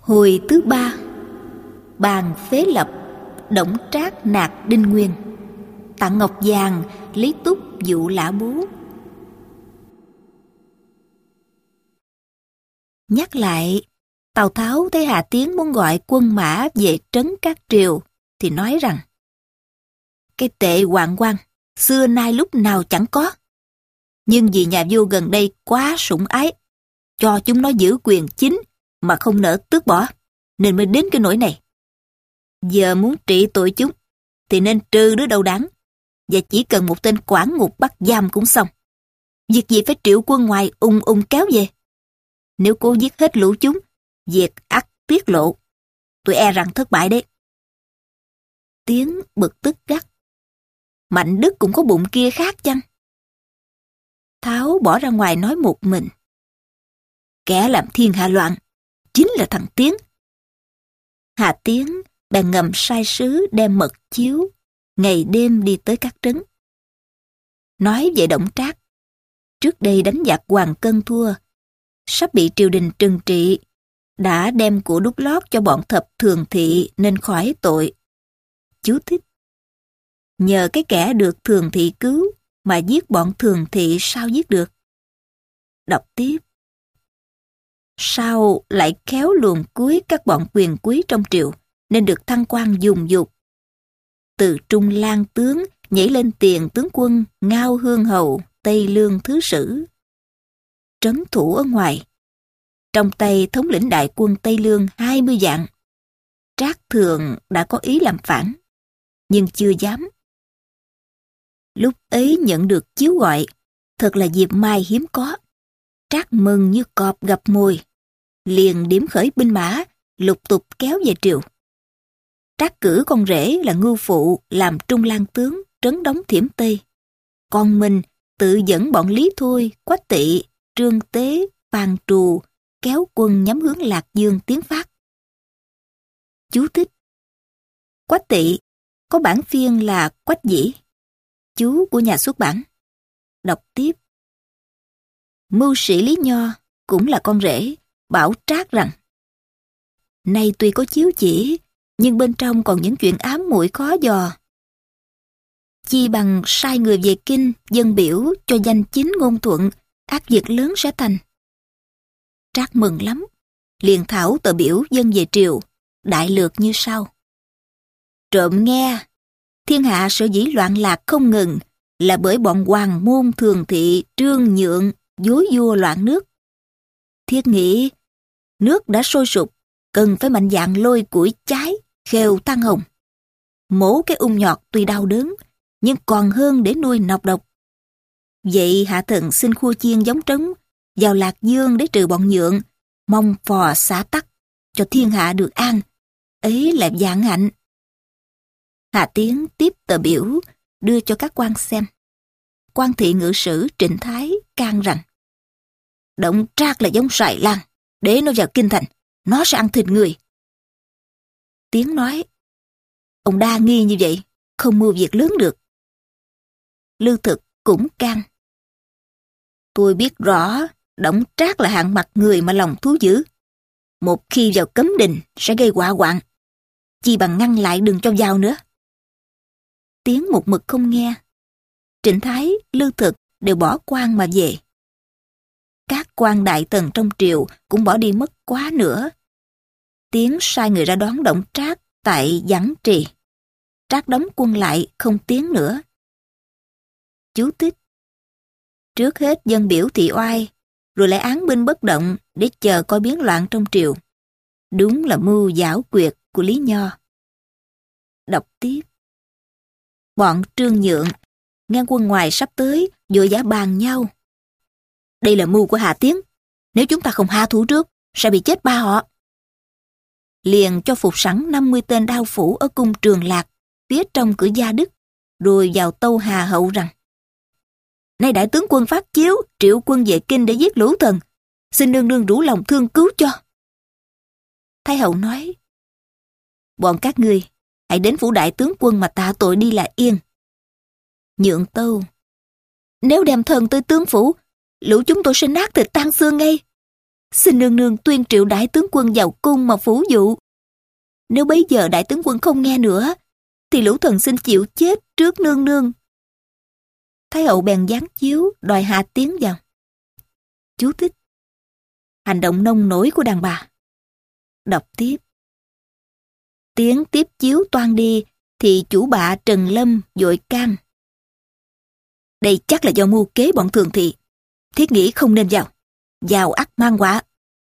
Hồi thứ 3, bàn phế lập, Đổng Trác nạt Đinh Nguyên, tặng ngọc vàng, Lý Túc dụ Lã Bố. Nhắc lại, Tào Tháo thấy Hà Tiến muốn gọi quân mã về trấn các triều, thì nói rằng: cái tệ hoạn quan, xưa nay lúc nào chẳng có. Nhưng vì nhà vua gần đây quá sủng ái, cho chúng nó giữ quyền chính mà không nỡ tước bỏ, nên mới đến cái nỗi này. Giờ muốn trị tội chúng, thì nên trừ đứa đầu đảng, và chỉ cần một tên quản ngục bắt giam cũng xong. Việc gì phải triệu quân ngoài ung kéo về. Nếu cố giết hết lũ chúng, việc ắt tiết lộ, tôi e rằng thất bại đấy. Tiến bực tức gắt: Mạnh Đức cũng có bụng kia khác chăng? Tháo bỏ ra ngoài nói một mình: kẻ làm thiên hạ loạn chính là thằng Tiến. Hà Tiến bèn ngầm sai sứ đem mật chiếu, ngày đêm đi tới các trấn. Nói về Đổng Trác, trước đây đánh giặc Hoàng Cân thua, sắp bị triều đình trừng trị, đã đem của đút lót cho bọn thập thường thị nên khỏi tội. Chú thích: nhờ cái kẻ được thường thị cứu mà giết bọn thường thị sao giết được. Đọc tiếp: sau lại khéo luồn cuối các bọn quyền quý trong triều nên được thăng quan dùng dục. Từ trung lang tướng nhảy lên tiền tướng quân, Ngao Hương Hầu, Tây Lương Thứ Sử. Trấn thủ ở ngoài, trong tay thống lĩnh đại quân Tây Lương 20 vạn. Trác Thường đã có ý làm phản, nhưng chưa dám. Lúc ấy nhận được chiếu gọi, thật là dịp mai hiếm có. Trác mừng như cọp gặp mồi, liền điểm khởi binh mã, lục tục kéo về triều. Trác cử con rể là Ngưu Phụ làm trung lang tướng trấn đóng Thiểm Tây. Còn mình tự dẫn bọn Lý Thôi, Quách Tỵ, Trương Tế, Phan Trù kéo quân nhắm hướng Lạc Dương tiến phát. Chú thích: Quách Tỵ có bản phiên là Quách Dĩ, chú của nhà xuất bản. Đọc tiếp: mưu sĩ Lý Nho cũng là con rể, bảo Trác rằng: nay tuy có chiếu chỉ, nhưng bên trong còn những chuyện ám muội khó dò. Chi bằng sai người về kinh dâng biểu cho danh chính ngôn thuận, ác việc lớn sẽ thành. Trác mừng lắm, liền thảo tờ biểu dâng về triều, đại lược như sau: trộm nghe, thiên hạ sở dĩ loạn lạc không ngừng là bởi bọn hoàng môn thường thị Trương Nhượng dối vua loạn nước. Thiết nghĩ nước đã sôi sục, cần phải mạnh dạn lôi củi cháy, khều than hồng. Mổ cái ung nhọt tuy đau đớn, nhưng còn hơn để nuôi nọc độc. Vậy hạ thần xin khua chiên giống trống vào Lạc Dương để trừ bọn Nhượng, mong phò xã tắc, cho thiên hạ được an, ấy là vạn hạnh. Hà Tiến tiếp tờ biểu đưa cho các quan xem. Quan thị ngự sử Trịnh Thái can rằng: Đổng Trác là giống sài lan, để nó vào kinh thành, nó sẽ ăn thịt người. Tiến nói: ông đa nghi như vậy, không mưu việc lớn được. Lư Thực cũng can: tôi biết rõ Đổng Trác là hạng mặt người mà lòng thú dữ. Một khi vào cấm đình sẽ gây họa hoạn, chi bằng ngăn lại đừng cho vào nữa. Tiến một mực không nghe. Trịnh Thái, Lư Thực đều bỏ quan mà về. Các quan đại tần trong triều cũng bỏ đi mất quá nữa. Tiến sai người ra đón Đổng Trác tại Giảng Trì. Trác đóng quân lại không tiến nữa. Chú thích: trước hết dân biểu thị oai, rồi lại án binh bất động để chờ coi biến loạn trong triều. Đúng là mưu giảo quyệt của Lý Nho. Đọc tiếp: bọn Trương Nhượng nghe quân ngoài sắp tới, vội vã bàn nhau: đây là mưu của Hà Tiến, nếu chúng ta không hạ thủ trước sẽ bị chết ba họ. Liền cho phục sẵn 50 tên đao phủ ở cung Trường Lạc phía trong cửa Gia Đức, rồi vào tâu Hà Hậu rằng: nay đại tướng quân phát chiếu triệu quân về kinh để giết lũ thần, xin nương nương rủ lòng thương cứu cho. Thái hậu nói: bọn các ngươi hãy đến phủ đại tướng quân mà tạ tội đi là yên. Nhượng tâu: nếu đem thần tới tướng phủ, lũ chúng tôi sẽ nát thịt tan xương ngay. Xin nương nương tuyên triệu đại tướng quân vào cung mà phủ dụ. Nếu bấy giờ đại tướng quân không nghe nữa, thì lũ thần xin chịu chết trước nương nương. Thái hậu bèn giáng chiếu đòi Hà Tiến vào. Chú thích: hành động nông nổi của đàn bà. Đọc tiếp: Tiến tiếp chiếu toan đi, thì chủ bạ Trần Lâm vội can. Đây chắc là do mưu kế bọn thường thị. Thiết nghĩ không nên vào. Vào ắt mang quả.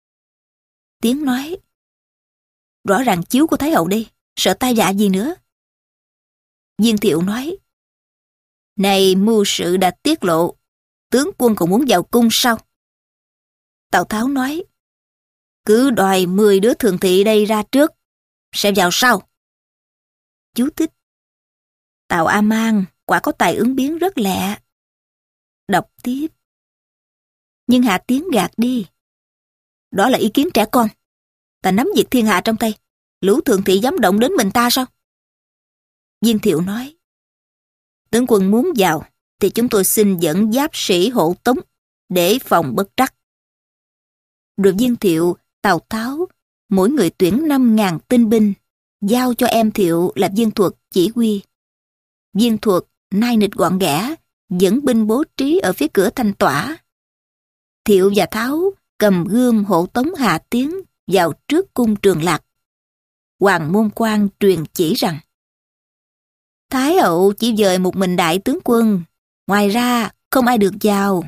Tiến nói: rõ ràng chiếu của Thái hậu đi, sợ tai vạ gì nữa. Viên Thiệu nói: này mưu sự đã tiết lộ, tướng quân còn muốn vào cung sao? Tào Tháo nói: cứ đòi 10 đứa thường thị đây ra trước, sẽ vào sau. Chú thích: Tào A Mang quả có tài ứng biến rất lẹ. Đọc tiếp: nhưng Hạ Tiến gạt đi. Đó là ý kiến trẻ con. Ta nắm việc thiên hạ trong tay, lũ thường thị dám động đến mình ta sao? Viên Thiệu nói: tướng quân muốn vào, thì chúng tôi xin dẫn giáp sĩ hộ tống, để phòng bất trắc. Rồi Viên Thiệu, Tào Tháo, mỗi người tuyển 5.000 tinh binh, giao cho em Thiệu là Viên Thuật chỉ huy. Viên Thuật nai nịch gọn ghẽ, dẫn binh bố trí ở phía cửa Thanh Tỏa. Thiệu và Tháo cầm gươm hộ tống Hà Tiến vào trước cung Trường Lạc. Hoàng Môn Quan truyền chỉ rằng: Thái hậu chỉ dời một mình đại tướng quân, ngoài ra không ai được vào.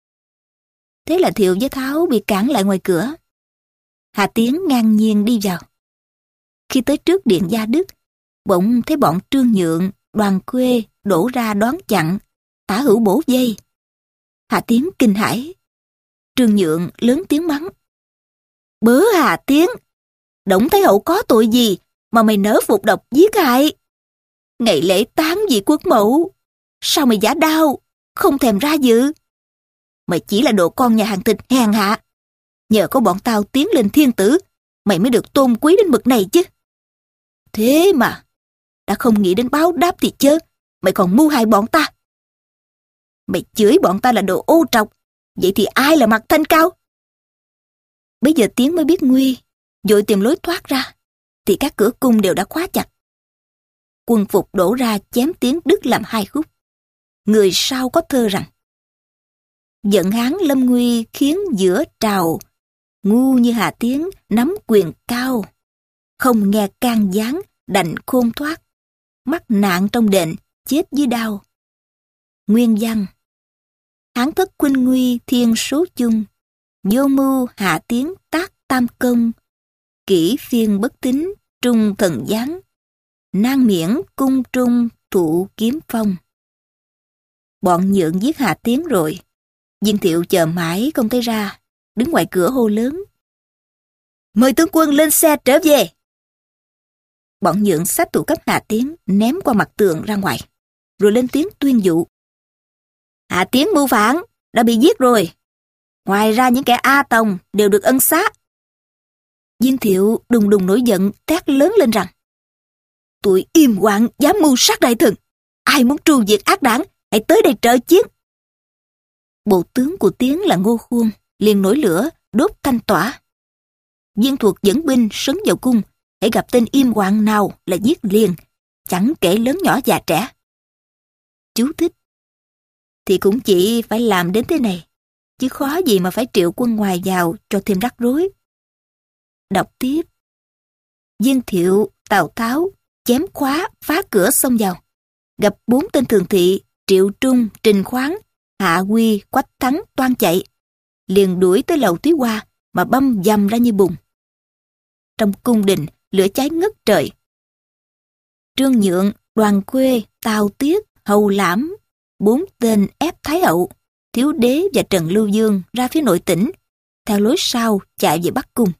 Thế là Thiệu với Tháo bị cản lại ngoài cửa. Hà Tiến ngang nhiên đi vào. Khi tới trước điện Gia Đức, bỗng thấy bọn Trương Nhượng, Đoàn Khuê đổ ra đón chặn, tả hữu bổ vây. Hà Tiến kinh hãi. Trương Nhượng lớn tiếng mắng: bớ Hà Tiến, Đổng Thái hậu có tội gì mà mày nỡ phục độc giết hại? Ngày lễ táng vị quốc mẫu, sao mày giả đao, không thèm ra dự? Mày chỉ là đồ con nhà hàng thịt hèn hạ. Nhờ có bọn tao tiến lên thiên tử, mày mới được tôn quý đến mực này chứ. Thế mà, đã không nghĩ đến báo đáp thì chớ, mày còn mưu hại bọn ta. Mày chửi bọn ta là đồ ô trọc, vậy thì ai là mặt Thanh Cao? Bây giờ Tiến mới biết nguy, vội tìm lối thoát ra, thì các cửa cung đều đã khóa chặt. Quân phục đổ ra chém Tiến đứt làm 2 khúc. Người sau có thơ rằng: giận hán lâm nguy khiến giữa trào, ngu như Hà Tiến nắm quyền cao. Không nghe can gián đành khôn thoát, mắc nạn trong đền chết dưới đao. Nguyên văn: hán thất khuynh nguy thiên số chung, vô mưu Hạ Tiến tác tam công. Kỷ phiên bất tín trung thần giáng, nan miễn cung trung thụ kiếm phong. Bọn Nhượng giết Hà Tiến rồi. Viên Thiệu chờ mãi không thấy ra, đứng ngoài cửa hô lớn: mời tướng quân lên xe trở về. Bọn Nhượng xách tù cấp Hà Tiến ném qua mặt tường ra ngoài, rồi lên tiếng tuyên dụ: Hà Tiến mưu phản, đã bị giết rồi. Ngoài ra những kẻ A Tòng đều được ân xá. Viên Thiệu đùng đùng nổi giận, thét lớn lên rằng: tụi im quạng dám mưu sát đại thần, ai muốn tru diệt ác đảng, hãy tới đây trợ chiến. Bộ tướng của Tiến là Ngô Khuôn liền nổi lửa đốt Thanh Tỏa. Viên Thuật dẫn binh sấn vào cung, hãy gặp tên im quạng nào là giết liền, chẳng kể lớn nhỏ già trẻ. Chú thích: thì cũng chỉ phải làm đến thế này, chứ khó gì mà phải triệu quân ngoài vào cho thêm rắc rối. Đọc tiếp: Viên Thiệu, Tào Tháo chém khóa phá cửa xông vào, gặp 4 tên thường thị Triệu Trung, Trình Khoáng, Hạ Quy, Quách Thắng toan chạy, liền đuổi tới lầu Túy Hoa mà băm dầm ra như bùn. Trong cung đình lửa cháy ngất trời. Trương Nhượng, Đoàn Khuê, Tào Tiết, Hầu Lãm, 4 tên ép Thái hậu, Thiếu Đế và Trần Lưu Dương ra phía nội tỉnh, theo lối sau chạy về Bắc Cung.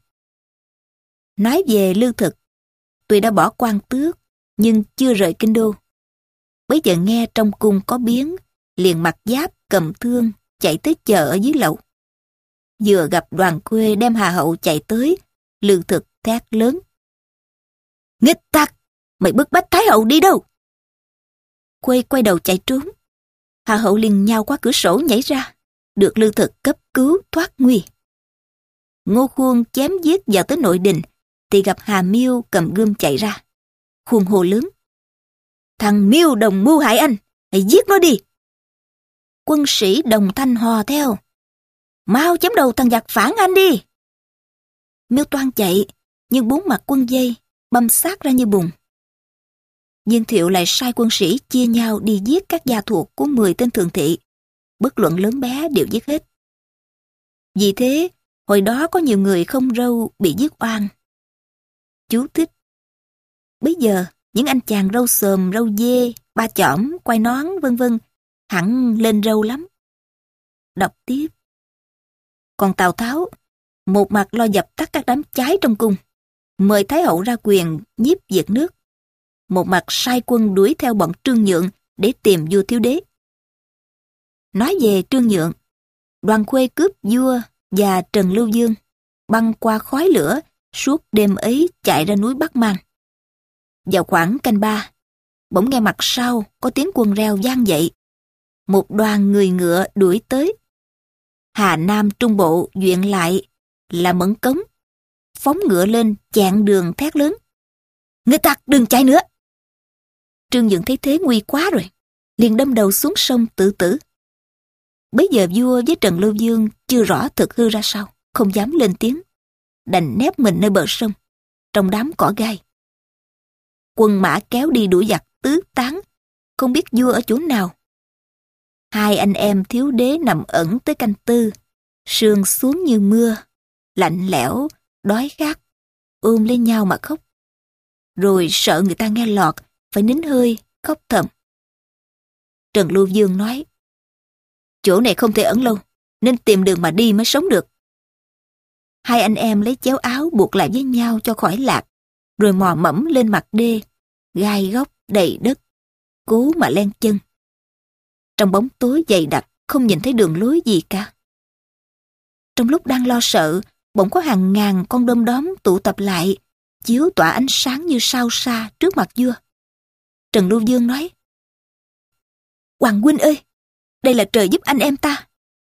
Nói về lương thực, tuy đã bỏ quan tước nhưng chưa rời kinh đô. Bấy giờ nghe trong cung có biến, liền mặc giáp cầm thương chạy tới chờ ở dưới lầu. Vừa gặp Đoàn Khuê đem Hà hậu chạy tới, lương thực thét lớn: nghịch tặc, mày bức bách Thái hậu đi đâu? Khuê quay đầu chạy trốn. Hà hậu liền nhào qua cửa sổ nhảy ra, được lương thực cấp cứu thoát nguy. Ngô Khuông chém giết vào tới nội đình, thì gặp Hà Miêu cầm gươm chạy ra. Khuông hô lớn: "Thằng Miêu đồng mưu hại anh, hãy giết nó đi!" Quân sĩ đồng thanh hò theo: "Mau chém đầu thằng giặc phản anh đi!" Miêu toan chạy, nhưng bốn mặt quân dây băm xác ra như bùn. Dương Thiệu lại sai quân sĩ chia nhau đi giết các gia thuộc của 10 tên thường thị, bất luận lớn bé đều giết hết. Vì thế, hồi đó có nhiều người không râu bị giết oan. Chú thích: bây giờ, những anh chàng râu xồm, râu dê, ba chỏm, quai nón, vân vân, hẳn lên râu lắm. Đọc tiếp. Còn Tào Tháo, một mặt lo dập tắt các đám cháy trong cung, mời Thái hậu ra quyền nhiếp diệt nước, một mặt sai quân đuổi theo bọn Trương Nhượng để tìm vua thiếu đế. Nói về Trương Nhượng, Đoàn Khuê cướp vua và Trần Lưu Dương, băng qua khói lửa, suốt đêm ấy chạy ra núi Bắc Mang. Vào khoảng canh 3, bỗng nghe mặt sau có tiếng quân reo vang dậy. Một đoàn người ngựa đuổi tới. Hà Nam Trung Bộ duyện lại là Mẫn Cống, phóng ngựa lên chặn đường thét lớn: "Người tặc đừng chạy nữa!" Trương Nhượng thấy thế nguy quá rồi, liền đâm đầu xuống sông tự tử. Bấy giờ vua với Trần Lưu Dương chưa rõ thực hư ra sao, không dám lên tiếng, đành nép mình nơi bờ sông, trong đám cỏ gai. Quân mã kéo đi đuổi giặc tứ tán, không biết vua ở chỗ nào. Hai anh em thiếu đế nằm ẩn tới canh 4, sương xuống như mưa, lạnh lẽo, đói khát, ôm lấy nhau mà khóc. Rồi sợ người ta nghe lọt, phải nín hơi, khóc thầm. Trần Lưu Dương nói: "Chỗ này không thể ẩn lâu, nên tìm đường mà đi mới sống được." Hai anh em lấy chéo áo buộc lại với nhau cho khỏi lạc, rồi mò mẫm lên mặt đê, gai góc đầy đất, cố mà len chân. Trong bóng tối dày đặc, không nhìn thấy đường lối gì cả. Trong lúc đang lo sợ, bỗng có hàng ngàn con đom đóm tụ tập lại, chiếu tỏa ánh sáng như sao xa trước mặt vua. Trần Lưu Dương nói: "Hoàng huynh ơi, đây là trời giúp anh em ta."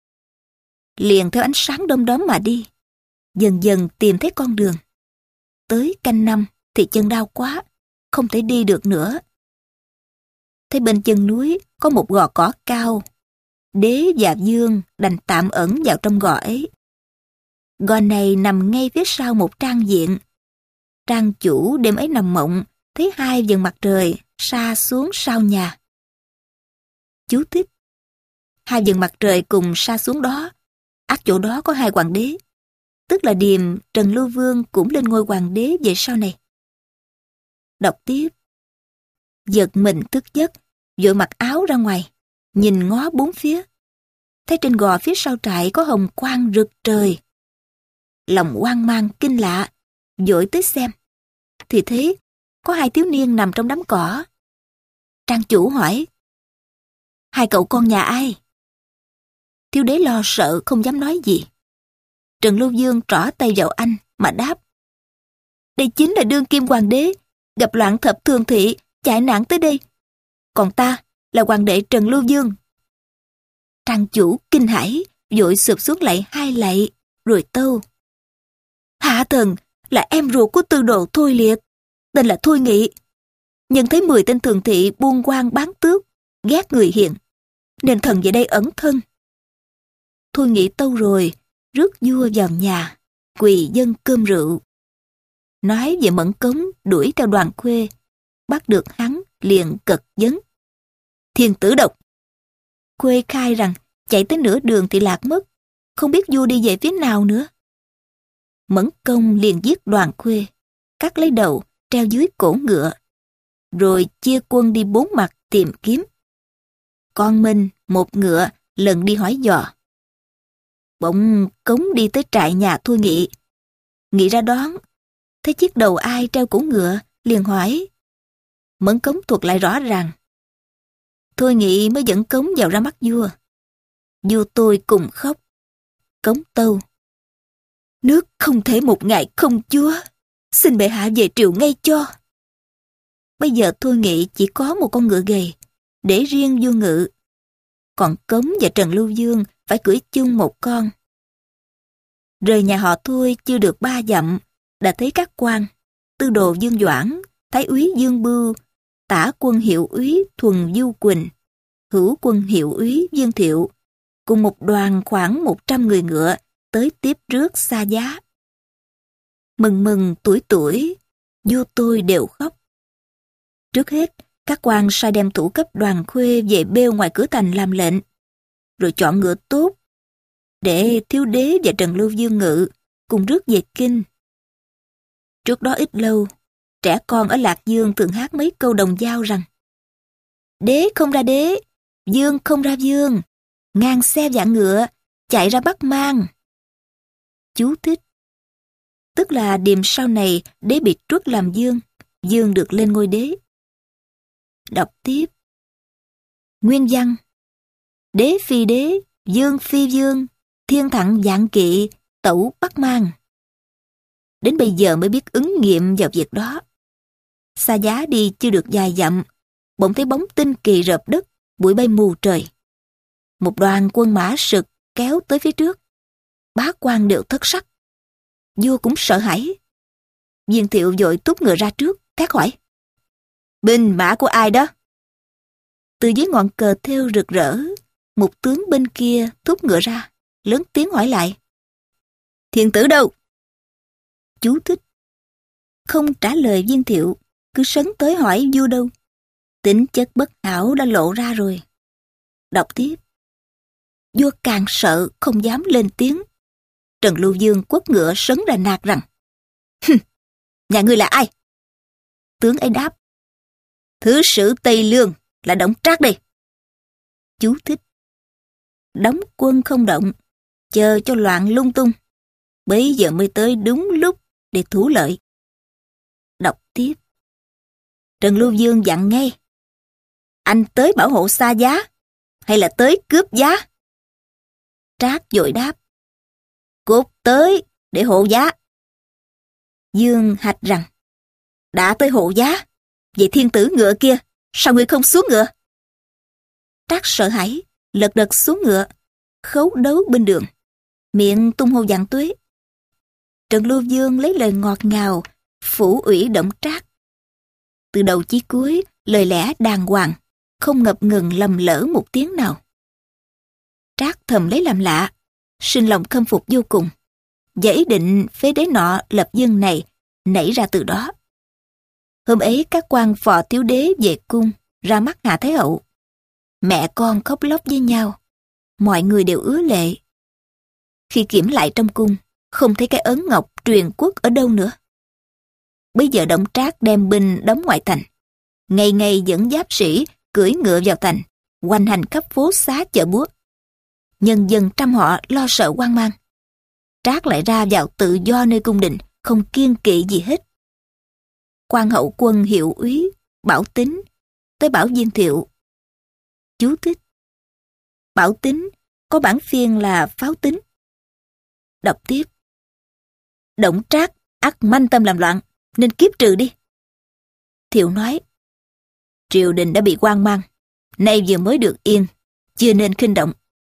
Liền theo ánh sáng đom đóm mà đi, dần dần tìm thấy con đường. Tới canh 5 thì chân đau quá, không thể đi được nữa. Thấy bên chân núi có một gò cỏ cao, đế và vương đành tạm ẩn vào trong gò ấy. Gò này nằm ngay phía sau một trang viện. Trang chủ đêm ấy nằm mộng, thấy hai vầng mặt trời sa xuống sau nhà. Chú thích: hai vầng mặt trời cùng sa xuống đó, ắt chỗ đó có hai hoàng đế, tức là Điềm, Trần Lưu Vương cũng lên ngôi hoàng đế về sau này. Đọc tiếp. Giật mình thức giấc, vội mặc áo ra ngoài, nhìn ngó bốn phía. Thấy trên gò phía sau trại có hồng quang rực trời. Lòng hoang mang kinh lạ, vội tới xem. Thì thấy có hai thiếu niên nằm trong đám cỏ. Trang chủ hỏi: "Hai cậu con nhà ai?" Thiếu đế lo sợ không dám nói gì. Trần Lưu Dương trỏ tay vào anh mà đáp: "Đây chính là đương kim hoàng đế, gặp loạn thập thường thị, chạy nạn tới đây. Còn ta là hoàng đệ Trần Lưu Dương." Trang chủ kinh hãi, vội sụp xuống lạy hai lạy, rồi tâu: "Hạ thần là em ruột của tư đồ Thôi Liệt, tên là Thôi Nghị. Nhưng thấy 10 tên thường thị buôn quan bán tước, ghét người hiền, nên thần về đây ẩn thân." Thôi Nghị tâu rồi, rước vua vào nhà, quỳ dâng cơm rượu. Nói về Mẫn Cống đuổi theo Đoàn Khuê, bắt được hắn liền cật vấn: "Thiên tử độc." Khuê khai rằng chạy tới nửa đường thì lạc mất, không biết vua đi về phía nào nữa. Mẫn Công liền giết Đoàn Khuê, cắt lấy đầu treo dưới cổ ngựa, rồi chia quân đi 4 mặt tìm kiếm. Con mình một ngựa lần đi hỏi dò. Bỗng Cống đi tới trại nhà Thôi Nghị. Nghị ra đón, thấy chiếc đầu ai treo cổ ngựa, liền hỏi. Mẫn Cống thuật lại rõ ràng. Thôi Nghị mới dẫn Cống vào ra mắt vua. Vua tôi cùng khóc. Cống tâu: "Nước không thể một ngày không chúa, xin bệ hạ về triều ngay cho." Bây giờ Thôi Nghị chỉ có một con ngựa gầy, để riêng vua ngự. Còn Cống và Trần Lưu Dương phải cưỡi chung một con. Rời nhà họ Thôi chưa được 3 dặm, đã thấy các quan, tư đồ Dương Doãn, thái úy Dương Bưu, tả quân hiệu úy Thuần Du Quỳnh, hữu quân hiệu úy Dương Thiệu, cùng một đoàn khoảng 100 người ngựa tới tiếp rước Xa Giá. Mừng mừng tuổi tuổi, vua tôi đều khóc. Trước hết, các quan sai đem thủ cấp đoàn khuê về bêu ngoài cửa thành làm lệnh, rồi chọn ngựa tốt, để Thiếu Đế và Trần Lưu Dương ngự, cùng rước về kinh. Trước đó ít lâu, trẻ con ở Lạc Dương thường hát mấy câu đồng dao rằng: Đế không ra đế, dương không ra dương, ngàn xe vạn ngựa, chạy ra Bắc Mang. Chú thích. Tức là điềm sau này đế bị truất làm dương, dương được lên ngôi đế. Đọc tiếp. Nguyên văn: Đế phi đế, dương phi dương, thiên thặng vạn kỵ, tẩu Bắc Mang. Đến bây giờ mới biết ứng nghiệm vào việc đó. Xa Giá đi chưa được vài dặm, bỗng thấy bóng tinh kỳ rợp đất, bụi bay mù trời. Một đoàn quân mã sực kéo tới phía trước. Bá quan đều thất sắc. Vua cũng sợ hãi. Viên Thiệu vội túc ngựa ra trước, thét hỏi: Binh mã của ai đó? Từ dưới ngọn cờ thêu rực rỡ, một tướng bên kia thúc ngựa ra, lớn tiếng hỏi lại: Thiên tử đâu? Chú thích. Không trả lời Viên Thiệu, cứ sấn tới hỏi vua đâu. Tính chất bất hảo đã lộ ra rồi. Đọc tiếp. Vua càng sợ không dám lên tiếng. Trần Lưu Dương quất ngựa sấn ra nạt rằng: Nhà ngươi là ai? Tướng ấy đáp: Thứ sử Tây Lương là Đổng Trác đây. Chú thích. Đóng quân không động, chờ cho loạn lung tung, bấy giờ mới tới đúng lúc để thủ lợi. Đọc tiếp. Trần Lưu Dương dặn ngay: Anh tới bảo hộ Xa Giá hay là tới cướp Giá? Trác vội đáp: Cốt tới để hộ Giá. Dương hạch rằng: Đã tới hộ Giá, vậy thiên tử ngựa kia, sao ngươi không xuống ngựa? Trác sợ hãi, lật đật xuống ngựa, khấu đấu bên đường, miệng tung hô vạn tuế. Trần Lưu Dương lấy lời ngọt ngào, phủ ủy Đổng Trác. Từ đầu chí cuối, lời lẽ đàng hoàng, không ngập ngừng lầm lỡ một tiếng nào. Trác thầm lấy làm lạ, sinh lòng khâm phục vô cùng, và ý định phế đế nọ lập dương này nảy ra từ đó. Hôm ấy các quan phò thiếu đế về cung, ra mắt Hạ Thái Hậu. Mẹ con khóc lóc với nhau, mọi người đều ứa lệ. Khi kiểm lại trong cung, không thấy cái ấn ngọc truyền quốc ở đâu nữa. Bây giờ Đổng Trác đem binh đóng ngoại thành, ngày ngày dẫn giáp sĩ cưỡi ngựa vào thành, hoành hành khắp phố xá chợ búa. Nhân dân trăm họ lo sợ hoang mang. Trác lại ra vào tự do nơi cung đình, không kiêng kỵ gì hết. Quan hậu quân hiệu úy Bảo Tín tới bảo Viên Thiệu. Chú thích. Bảo Tín có bản phiên là Pháo Tín. Đọc tiếp. Đổng Trác ắt manh tâm làm loạn, nên kiếp trừ đi. Thiệu nói: Triều đình đã bị hoang mang, nay vừa mới được yên, chưa nên khinh động.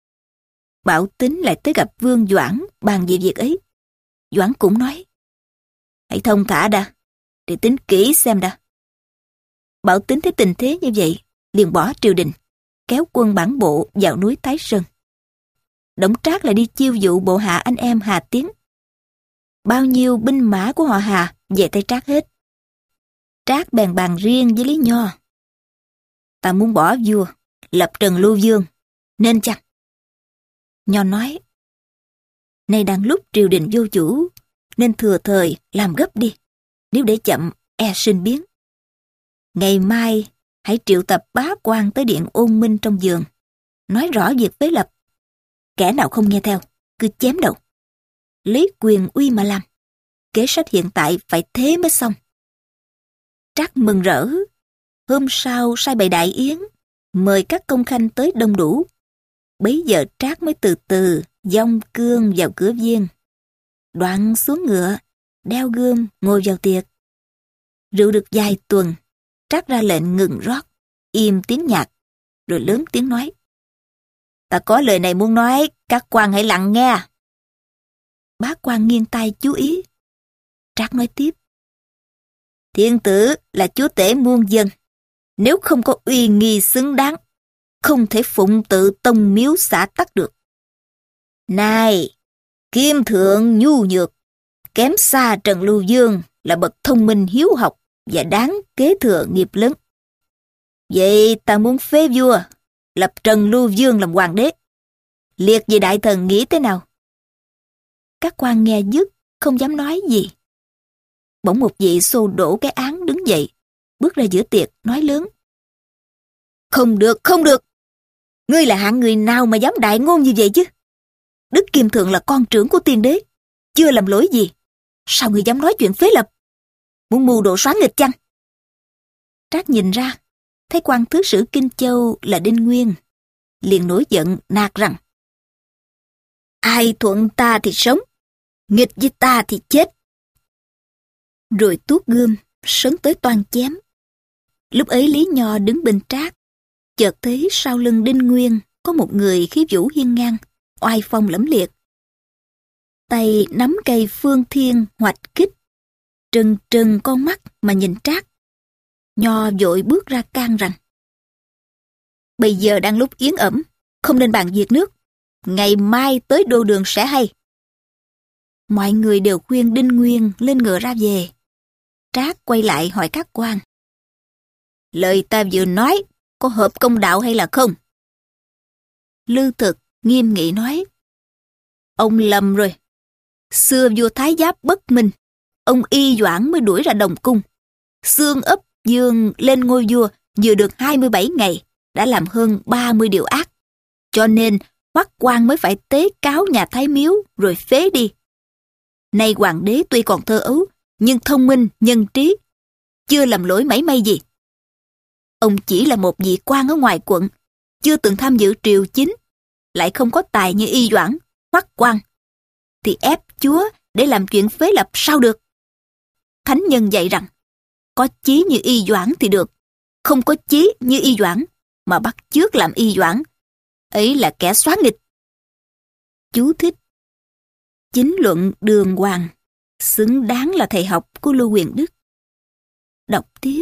Bảo Tín lại tới gặp Vương Doãn bàn về việc ấy. Doãn cũng nói: Hãy thông thả đã, để tính kỹ xem đã. Bảo Tín thấy tình thế như vậy, liền bỏ triều đình, kéo quân bản bộ vào núi Thái Sơn. Đổng Trác lại đi chiêu dụ bộ hạ anh em Hà Tiến. Bao nhiêu binh mã của họ Hà về tay Trác hết. Trác bèn bàn riêng với Lý Nho: Ta muốn bỏ vua, lập Trần Lưu Dương, nên chăng? Nho nói: Nay đang lúc triều đình vô chủ, nên thừa thời làm gấp đi, nếu để chậm e sinh biến. Ngày mai hãy triệu tập bá quan tới điện Ôn Minh trong giường, nói rõ việc phế lập. Kẻ nào không nghe theo, cứ chém đầu. Lấy quyền uy mà làm. Kế sách hiện tại phải thế mới xong. Trác mừng rỡ. Hôm sau sai bày đại yến, mời các công khanh tới đông đủ. Bấy giờ Trác mới từ từ dong cương vào cửa viên. Đoạn xuống ngựa, đeo gươm ngồi vào tiệc. Rượu được vài tuần, Trác ra lệnh ngừng rót, im tiếng nhạc, rồi lớn tiếng nói: Ta có lời này muốn nói, các quan hãy lặng nghe. Bá Quan nghiêng tai chú ý. Trác nói tiếp. Thiên tử là chúa tể muôn dân. Nếu không có uy nghi xứng đáng, không thể phụng tự tông miếu xã tắc được. Này, Kim Thượng nhu nhược, kém xa Trần Lưu Dương là bậc thông minh hiếu học và đáng kế thừa nghiệp lớn. Vậy ta muốn phế vua, lập Trần Lưu Dương làm hoàng đế. Liệt về đại thần nghĩ thế nào? Các quan nghe dứt, không dám nói gì. Bỗng một vị xô đổ cái án đứng dậy, bước ra giữa tiệc, nói lớn. Không được, không được! Ngươi là hạng người nào mà dám đại ngôn như vậy chứ? Đức Kim Thượng là con trưởng của tiên đế, chưa làm lỗi gì. Sao ngươi dám nói chuyện phế lập? Muốn mưu đồ xóa nghịch chăng? Trác nhìn ra, thấy quan thứ sử Kinh Châu là Đinh Nguyên, liền nổi giận nạt rằng: Ai thuận ta thì sống, nghịch với ta thì chết. Rồi tuốt gươm, sấn tới toan chém. Lúc ấy Lý Nho đứng bên Trác, chợt thấy sau lưng Đinh Nguyên có một người khí vũ hiên ngang, oai phong lẫm liệt. Tay nắm cây phương thiên hoạch kích, trừng trừng con mắt mà nhìn Trác. Nho vội bước ra can rằng: Bây giờ đang lúc yến ẩm, không nên bàn việc nước. Ngày mai tới đô đường sẽ hay. Mọi người đều khuyên Đinh Nguyên lên ngựa ra về. Trác quay lại hỏi các quan: Lời ta vừa nói có hợp công đạo hay là không? Lư Thực nghiêm nghị nói: Ông lầm rồi. Xưa vua Thái Giáp bất minh, ông Y Doãn mới đuổi ra Đồng Cung. Xương ấp Dương lên ngôi vua vừa được 27 ngày, đã làm hơn 30 điều ác. Cho nên Hoắc Quan mới phải tế cáo nhà Thái Miếu rồi phế đi. Nay hoàng đế tuy còn thơ ấu, nhưng thông minh, nhân trí, chưa làm lỗi mảy may gì. Ông chỉ là một vị quan ở ngoài quận, chưa từng tham dự triều chính, lại không có tài như Y Doãn, Hoắc Quan, thì ép chúa để làm chuyện phế lập sao được? Thánh nhân dạy rằng, có chí như Y Doãn thì được, không có chí như Y Doãn mà bắt chước làm Y Doãn, ấy là kẻ xóa nghịch. Chú thích: Chính luận Đường Hoàng, xứng đáng là thầy học của Lưu Huyền Đức. Đọc tiếp.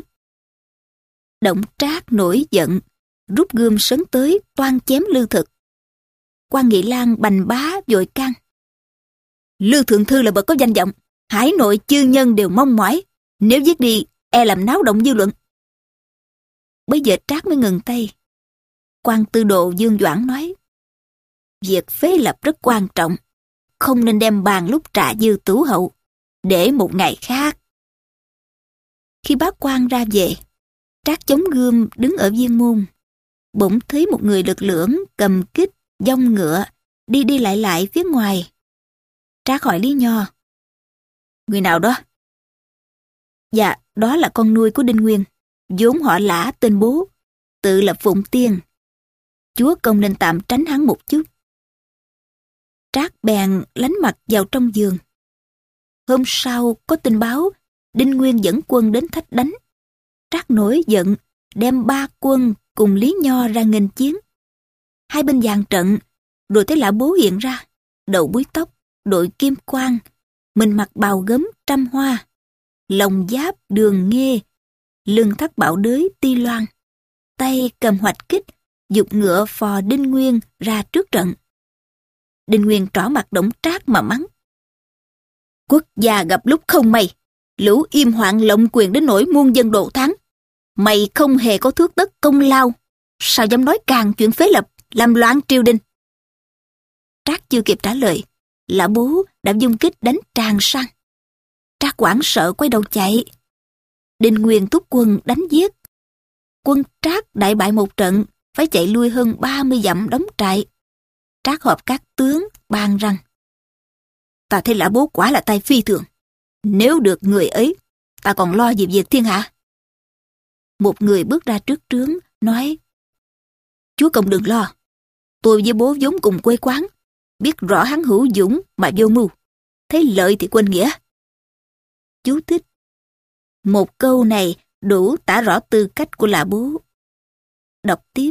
Đổng Trác nổi giận, rút gươm sấn tới toan chém Lư Thực. Quan Nghị Lang bành bá vội can: Lư thượng thư là bậc có danh vọng, hải nội chư nhân đều mong mỏi, nếu giết đi e làm náo động dư luận. Bây giờ Trác mới ngừng tay. Quan tư đồ Dương Doãn nói: Việc phế lập rất quan trọng, không nên đem bàn lúc trà dư tửu hậu, để một ngày khác. Khi bá quan ra về, Trác chống gươm đứng ở viên môn, bỗng thấy một người lực lưỡng cầm kích dông ngựa đi đi lại lại phía ngoài. Trác hỏi Lý Nho: Người nào đó? Dạ, đó là con nuôi của Đinh Nguyên, vốn họ Lã tên Bố, tự lập Phụng Tiên. Chúa công nên tạm tránh hắn một chút. Trác bèn lánh mặt vào trong giường. Hôm sau có tin báo Đinh Nguyên dẫn quân đến thách đánh. Trác nổi giận, đem 3 quân cùng Lý Nho ra nghênh chiến. Hai bên dàn trận, rồi thấy Lã Bố hiện ra, đầu búi tóc, đội kim quan, mình mặc bào gấm trăm hoa, lồng giáp đường nghê, lưng thắt bảo đới ti loan, tay cầm hoạch kích, giục ngựa phò Đinh Nguyên ra trước trận. Đinh Nguyên trỏ mặt Đổng Trác mà mắng: Quốc gia gặp lúc không may, lũ im hoạn lộng quyền đến nỗi muôn dân đổ thắng. Mày không hề có thước đất công lao, sao dám nói càng chuyện phế lập, làm loạn triều đình? Trác chưa kịp trả lời, Lã Bố đã dung kích đánh tràn sang. Trác hoảng sợ quay đầu chạy. Đinh Nguyên thúc quân đánh giết. Quân Trác đại bại một trận, phải chạy lui hơn 30 dặm đóng trại. Trác họp các tướng bàn rằng: Ta thấy Lã Bố quả là tay phi thường. Nếu được người ấy, ta còn lo gì việc thiên hạ. Một người bước ra trước trướng, nói: Chúa công đừng lo. Tôi với Bố vốn cùng quê quán, biết rõ hắn hữu dũng mà vô mưu. Thấy lợi thì quên nghĩa. Chú thích: Một câu này đủ tả rõ tư cách của Lã Bố. Đọc tiếp.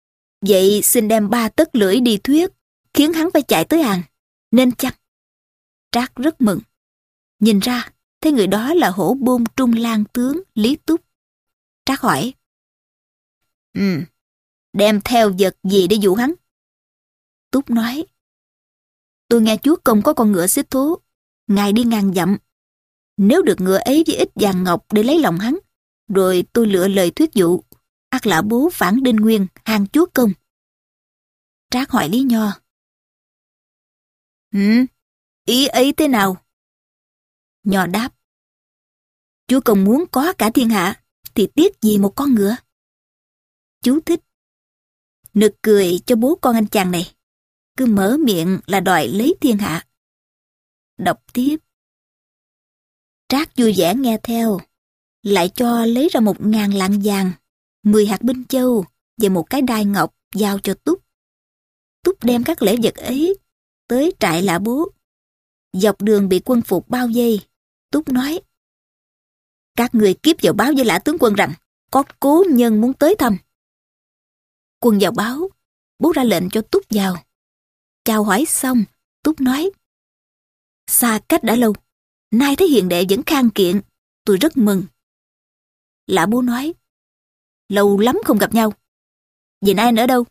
Vậy xin đem 3 tấc lưỡi đi thuyết, khiến hắn phải chạy tới hàng, nên chăng? Trác rất mừng. Nhìn ra, thấy người đó là hổ bôn trung lang tướng Lý Túc. Trác hỏi, đem theo vật gì để dụ hắn? Túc nói, tôi nghe chúa công có con ngựa xích thố, ngài đi ngàn dặm. Nếu được ngựa ấy với ít vàng ngọc để lấy lòng hắn, rồi tôi lựa lời thuyết dụ, ắt là bố phản Đinh Nguyên, hàng chúa công. Trác hỏi Lý Nho, ý ấy thế nào? Nho đáp, chúa công muốn có cả thiên hạ, thì tiếc gì một con ngựa? Chú thích, nực cười cho bố con anh chàng này, cứ mở miệng là đòi lấy thiên hạ. Đọc tiếp. Trác vui vẻ nghe theo, lại cho lấy ra 1.000 lạng vàng, 10 hạt binh châu và một cái đai ngọc giao cho Túc. Túc đem các lễ vật ấy tới trại Lã Bố. Dọc đường bị quân phục bao vây, Túc nói, các người kiếp vào báo với Lã tướng quân rằng có cố nhân muốn tới thăm. Quân vào báo, bố ra lệnh cho Túc vào. Chào hỏi xong, Túc nói, xa cách đã lâu, nay thấy hiền đệ vẫn khang kiện, tôi rất mừng. Lã Bố nói, lâu lắm không gặp nhau, vậy nay anh ở đâu?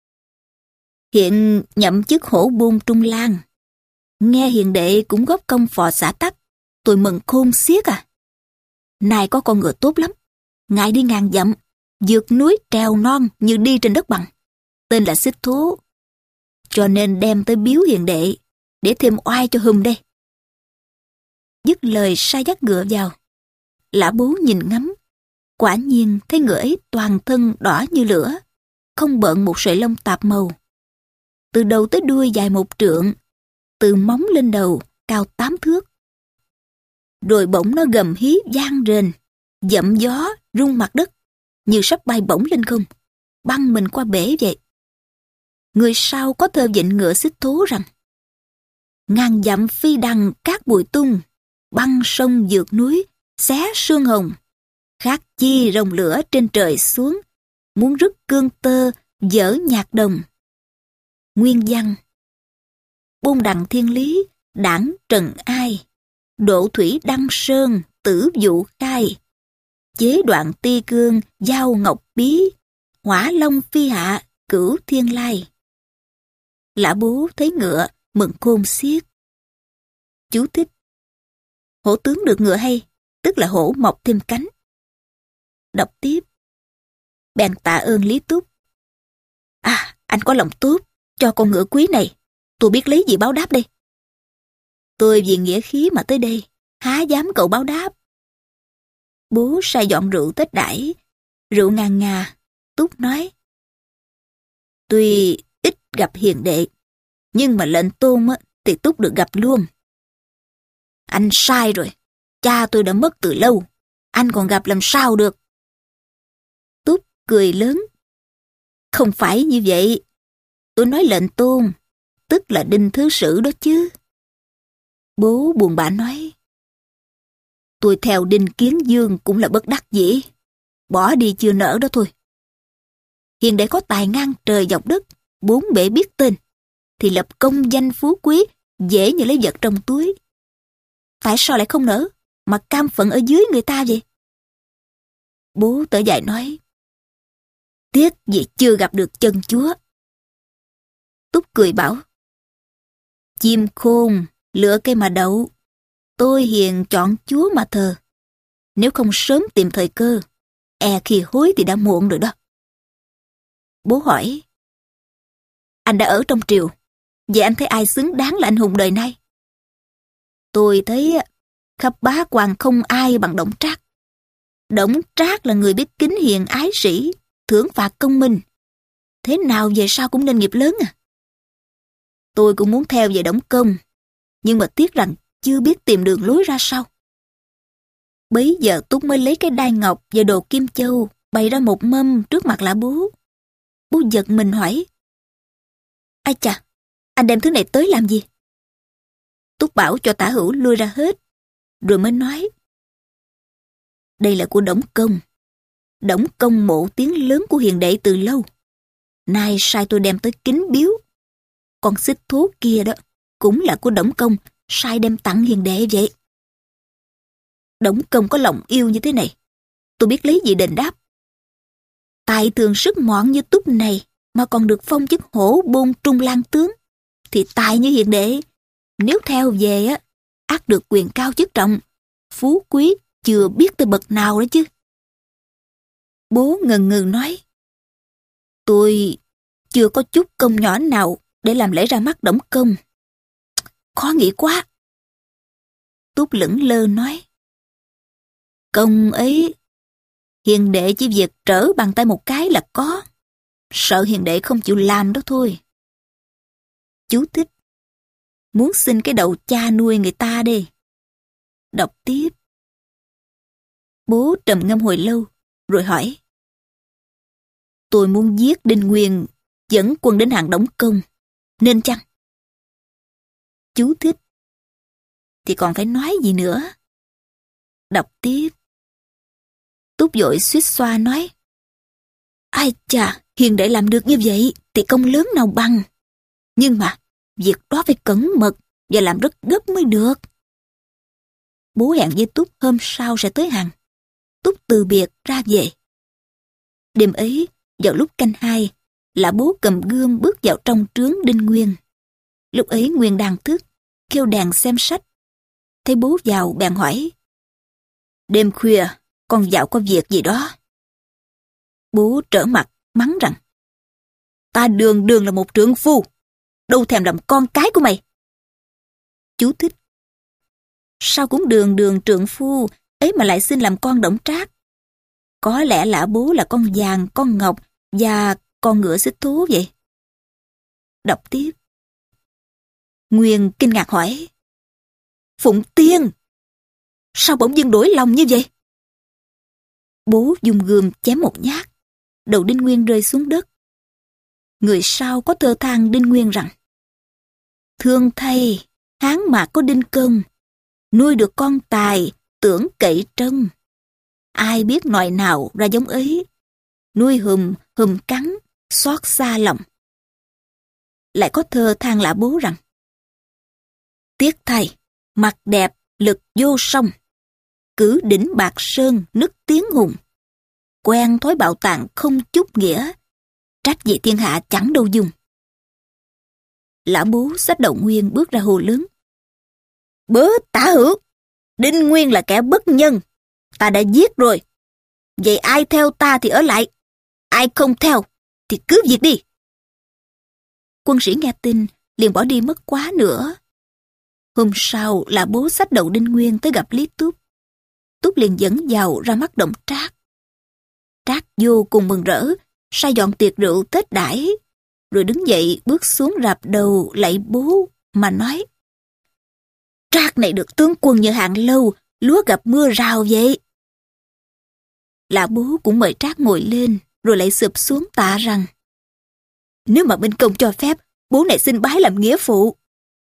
Hiện nhậm chức hổ bôn trung lang. Nghe hiền đệ cũng góp công phò xã Tắc, tôi mừng khôn xiết à. Nay có con ngựa tốt lắm, ngài đi ngàn dặm, vượt núi trèo non như đi trên đất bằng, tên là Xích Thố. Cho nên đem tới biếu hiền đệ, để thêm oai cho hùm đây. Dứt lời sai dắt ngựa vào. Lã Bố nhìn ngắm, quả nhiên thấy ngựa ấy toàn thân đỏ như lửa, không bợn một sợi lông tạp màu. Từ đầu tới đuôi dài 1 trượng, từ móng lên đầu cao 8 thước. Rồi bỗng nó gầm hí vang rền, dậm gió rung mặt đất, như sắp bay bổng lên không, băng mình qua bể vậy. Người sau có thơ vịnh ngựa Xích Thố rằng, ngàn dặm phi đằng cát bụi tung, băng sông vượt núi, xé sương hồng, khát chi rồng lửa trên trời xuống, muốn rứt cương tơ, dở nhạc đồng. Nguyên văn. Bôn đằng thiên lý, đảng trần ai, độ thủy đăng sơn, tử dụ khai, chế đoạn ti cương, giao ngọc bí, hỏa long phi hạ, cửu thiên lai. Lã Bố thấy ngựa, mừng khôn xiết. Chú thích, hổ tướng được ngựa hay, tức là hổ mọc thêm cánh. Đọc tiếp. Bèn tạ ơn Lý Túc. À, anh có lòng tốt, cho con ngựa quý này, tôi biết lấy gì báo đáp đây. Tôi vì nghĩa khí mà tới đây, há dám cậu báo đáp. Bố sai dọn rượu tết đãi, rượu ngàn ngà. Túc nói, tuy ít gặp hiền đệ, nhưng mà lệnh tôn thì Túc được gặp luôn. Anh sai rồi, cha tôi đã mất từ lâu, anh còn gặp làm sao được. Túc cười lớn, không phải như vậy, tôi nói lệnh tôn, tức là Đinh Thứ Sử đó chứ. Bố buồn bã nói, tôi theo Đinh Kiến Dương cũng là bất đắc dĩ, bỏ đi chưa nỡ đó thôi. Hiền đệ có tài ngang trời dọc đất, 4 bể biết tên, thì lập công danh phú quý, dễ như lấy vật trong túi. Tại sao lại không nỡ, mà cam phận ở dưới người ta vậy? Bố thở dài nói, tiếc vì chưa gặp được chân chúa. Túc cười bảo, chim khôn, lựa cây mà đậu, tôi hiền chọn chúa mà thờ. Nếu không sớm tìm thời cơ, e khi hối thì đã muộn rồi đó. Bố hỏi, anh đã ở trong triều, vậy anh thấy ai xứng đáng là anh hùng đời nay? Tôi thấy khắp bá quan không ai bằng Đổng Trác. Đổng Trác là người biết kính hiền ái sĩ, thưởng phạt công minh. Thế nào về sau cũng nên nghiệp lớn à. Tôi cũng muốn theo về Đổng Công, nhưng mà tiếc rằng chưa biết tìm đường lối ra sao. Bấy giờ Túc mới lấy cái đai ngọc và đồ kim châu bày ra một mâm trước mặt Lã Bố. Bố giật mình hỏi, ai chà, anh đem thứ này tới làm gì? Túc bảo cho Tả Hữu lui ra hết, rồi mới nói, đây là của Đổng Công. Đổng Công mộ tiếng lớn của hiền đệ từ lâu, nay sai tôi đem tới kính biếu. Con Xích Thố kia đó cũng là của Đổng Công, sai đem tặng hiền đệ vậy? Đổng Công có lòng yêu như thế này, tôi biết lấy gì đền đáp. Tài thường sức mọn như Túc này mà còn được phong chức hổ bôn trung lang tướng, thì tài như hiền đệ, nếu theo về á, ắt được quyền cao chức trọng, phú quý chưa biết tới bậc nào đó chứ. Bố ngần ngừ nói, tôi chưa có chút công nhỏ nào để làm lễ ra mắt Đổng Công. Khó nghĩ quá. Túc lững lơ nói, công ấy, hiền đệ chỉ việc trở bàn tay một cái là có. Sợ hiền đệ không chịu làm đó thôi. Chú thích: muốn xin cái đầu cha nuôi người ta đi. Đọc tiếp. Bố trầm ngâm hồi lâu, rồi hỏi, tôi muốn giết Đinh Nguyên, dẫn quân đến hàng Đổng Công, nên chăng? Chú thích: thì còn phải nói gì nữa? Đọc tiếp. Túc vội suýt xoa nói, ai chà, hiền đệ làm được như vậy thì công lớn nào bằng. Nhưng mà việc đó phải cẩn mật và làm rất gấp mới được. Bố hẹn với Túc hôm sau sẽ tới hàng. Túc từ biệt ra về. Đêm ấy, vào lúc canh 2, là bố cầm gươm bước vào trong trướng Đinh Nguyên. Lúc ấy Nguyên đang thức, kêu đàn xem sách. Thấy bố vào bèn hỏi, đêm khuya con vào có việc gì đó? Bố trở mặt mắng rằng, ta đường đường là một trượng phu, đâu thèm làm con cái của mày. Chú thích: sao cũng đường đường trượng phu ấy mà lại xin làm con Đổng Trác? Có lẽ là bố là con vàng, con ngọc và con ngựa xích thố vậy. Đọc tiếp. Nguyên kinh ngạc hỏi, Phụng Tiên, sao bỗng dưng đổi lòng như vậy? Bố dùng gươm chém một nhát, đầu Đinh Nguyên rơi xuống đất. Người sau có thơ than Đinh Nguyên rằng, thương thay, Hán mạc có Đinh Công, nuôi được con tài, tưởng cậy trân. Ai biết nòi nào ra giống ấy, nuôi hùm, hùm cắn, xót xa lòng. Lại có thơ than lạ bố rằng, tiếc thay, mặt đẹp, lực vô song, cử đỉnh bạc sơn, nức tiếng hùng. Quen thói bạo tàn không chút nghĩa, trách về thiên hạ chẳng đâu dùng. Lã bố xách đầu Nguyên bước ra hồ lớn. Bớ tả hữu, Đinh Nguyên là kẻ bất nhân, ta đã giết rồi. Vậy ai theo ta thì ở lại, ai không theo thì cứ việc đi. Quân sĩ nghe tin liền bỏ đi mất quá nữa. Hôm sau là bố xách đầu Đinh Nguyên tới gặp Lý Túc. Túc liền dẫn vào ra mắt Đổng Trác. Trác vô cùng mừng rỡ, sai dọn tiệc rượu tết đãi, rồi đứng dậy bước xuống rạp đầu lạy bố mà nói, Trác này được tướng quân như Hàng Lâu, lúa gặp mưa rào vậy. Lã bố cũng mời Trác ngồi lên, rồi lại sụp xuống tạ rằng, nếu mà binh công cho phép, bố này xin bái làm nghĩa phụ.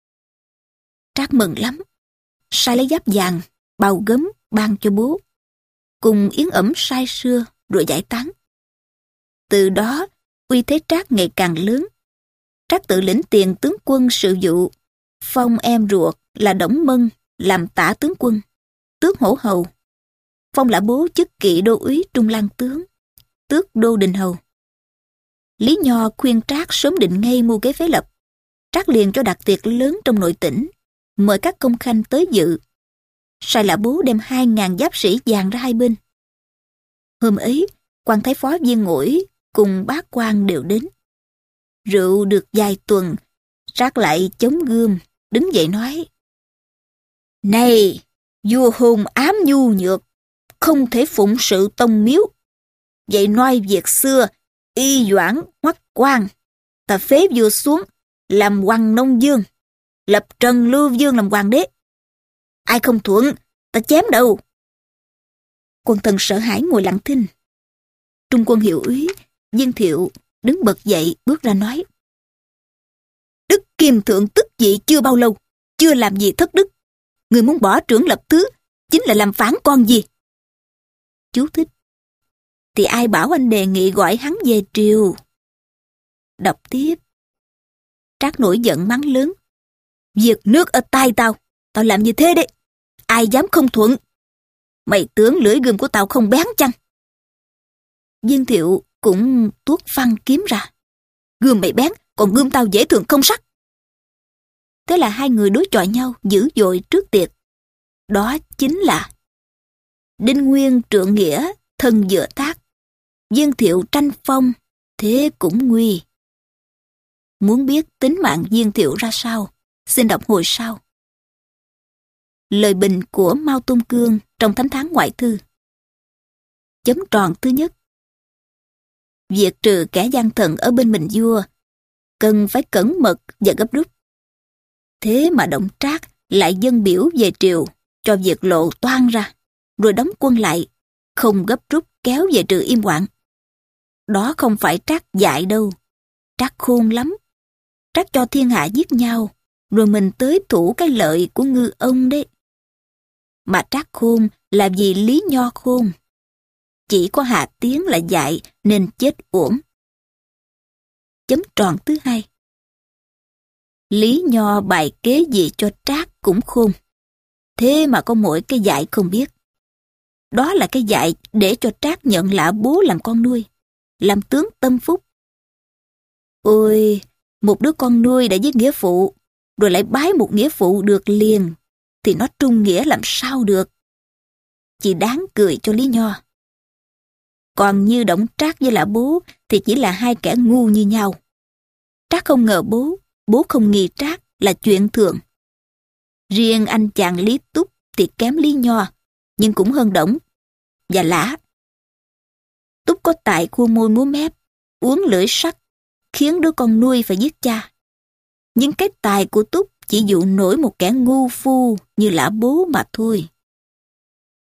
Trác mừng lắm, sai lấy giáp vàng, bào gấm ban cho bố, cùng yến ẩm say sưa rồi giải tán. Từ đó, uy thế Trác ngày càng lớn. Trác tự lĩnh tiền tướng quân sự vụ, phong em ruột là Đổng Mân làm tả tướng quân, tước hổ hầu, phong lã bố chức kỵ đô úy trung lang tướng, tước đô đình hầu. Lý Nho khuyên Trác sớm định ngay mưu kế phế lập. Trác liền cho đặt tiệc lớn trong nội tỉnh, mời các công khanh tới dự. Sai lã bố đem 2.000 giáp sĩ dàn ra hai bên. Hôm ấy, quan thái phó Viên Ngũi cùng bá quan đều đến. Rượu được vài tuần, Trác lại chống gươm, đứng dậy nói, này, vua hùng ám nhu nhược, không thể phụng sự tông miếu. Vậy noi việc xưa, y doãn hoắc quan, ta phế vua xuống, làm hoàng nông vương, lập Trần Lưu Vương làm hoàng đế. Ai không thuận, ta chém đầu. Quân thần sợ hãi ngồi lặng thinh. Trung quân hiệu úy Viên Thiệu đứng bật dậy bước ra nói, Đức Kim Thượng tức vị chưa bao lâu, chưa làm gì thất đức. Người muốn bỏ trưởng lập thứ, chính là làm phản con gì. Chú thích: thì ai bảo anh đề nghị gọi hắn về triều. Đọc tiếp. Trác nổi giận mắng lớn, việc nước ở tay tao, Tao làm như thế đấy. Ai dám không thuận? Mày tưởng lưỡi gươm của tao không bén chăng? Viên Thiệu cũng tuốt phăng kiếm ra. Gươm mày bén, còn gươm tao dễ thương không sắc. Thế là hai người đối chọi nhau dữ dội trước tiệc. Đó chính là Đinh Nguyên trượng nghĩa, thân dựa thác. Viên Thiệu tranh phong, thế cũng nguy. Muốn biết tính mạng Viên Thiệu ra sao, xin đọc hồi sau. Lời bình của Mao Tôn Cương trong Thánh Thắng Ngoại Thư. Chấm tròn thứ nhất. Diệt trừ kẻ gian thần ở bên mình vua, cần phải cẩn mật và gấp rút. Thế mà Đổng Trác lại dâng biểu về triều, cho việc lộ toan ra, rồi đóng quân lại, không gấp rút kéo về trừ im lặng. Đó không phải Trác dại đâu, Trác khôn lắm. Trác cho thiên hạ giết nhau, rồi mình tới thủ cái lợi của ngư ông đấy. Mà Trác khôn là vì Lý Nho khôn. Chỉ có Hà Tiến là dại nên chết uổng. Chấm tròn thứ hai. Lý Nho bày kế gì cho Trác cũng khôn. Thế mà có mỗi cái dại không biết. Đó là cái dại để cho Trác nhận lã bố làm con nuôi, làm tướng tâm phúc. Ôi, một đứa con nuôi đã giết nghĩa phụ, rồi lại bái một nghĩa phụ được liền, thì nó trung nghĩa làm sao được. Chỉ đáng cười cho Lý Nho. Còn như Đổng Trác với lã bố thì chỉ là hai kẻ ngu như nhau. Trác không ngờ bố, bố không nghi Trác là chuyện thường. Riêng anh chàng Lý Túc thì kém Lý Nho, nhưng cũng hơn Đổng và Lã. Túc có tài khua môi múa mép, uốn lưỡi sắc, khiến đứa con nuôi phải giết cha. Nhưng cái tài của Túc chỉ dụ nổi một kẻ ngu phu như Lã bố mà thôi.